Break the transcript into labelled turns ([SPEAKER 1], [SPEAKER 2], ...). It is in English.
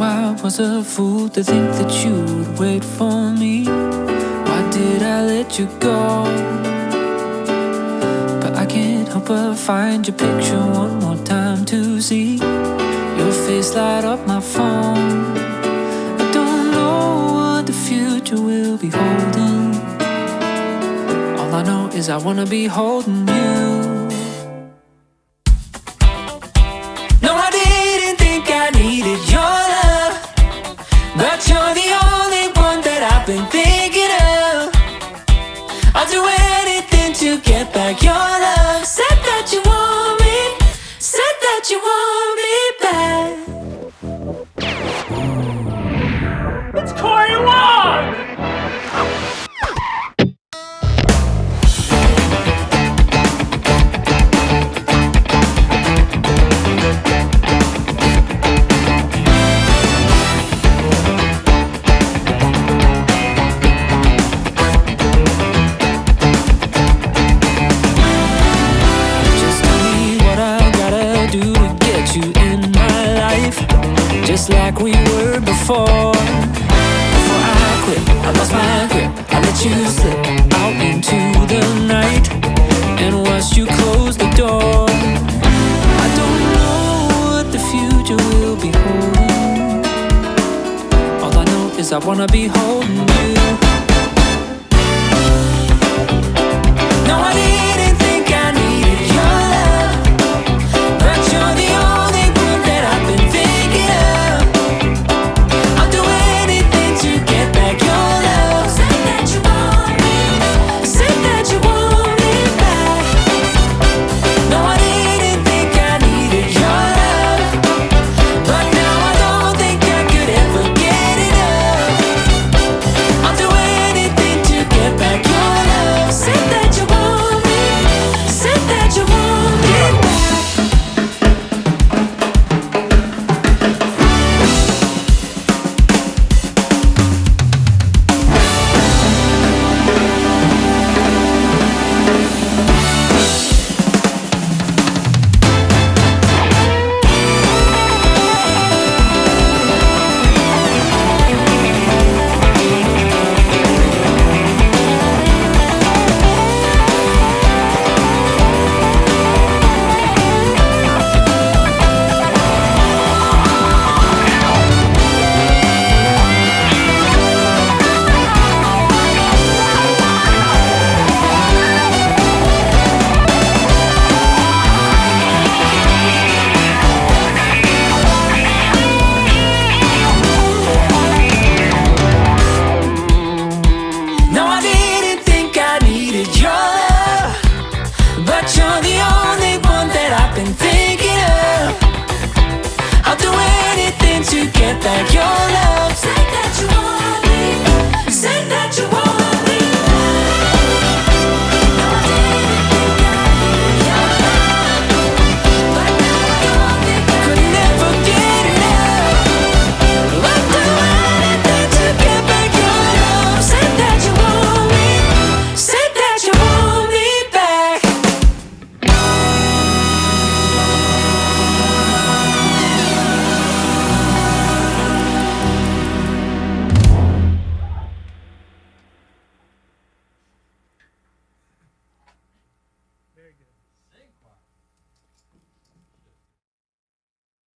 [SPEAKER 1] I was a fool to think that you would wait for me. Why did I let you go? But I can't help but find your picture one more time to see your face light up my phone. I don't know what the future will be holding. All I know is I wanna be holding you. No, I didn't think I needed your love, but you're the only one that I've been thinking of. I'll do anything to get back your love. Said that you want me, said that you want me back.
[SPEAKER 2] It's Corey Long!
[SPEAKER 1] Just like we were before. Before I quit, I lost my grip. I let you slip out into the night, and watched you close the door. I don't know what the future will be holding. All I know is I wanna be holding you. No, I didn't think I needed your love, but you're the only one that I've been thinking of. I'll do anything to get back your love. Said that you want me, said that you want me back. No, I didn't think I needed your love, but now I don't think I could ever get enough. I'll do anything to get back your love. Said that you want me, said that you want me back. No, I didn't think I needed your love, but you're the only one that I've been thinking of. I'll do anything to get back your love.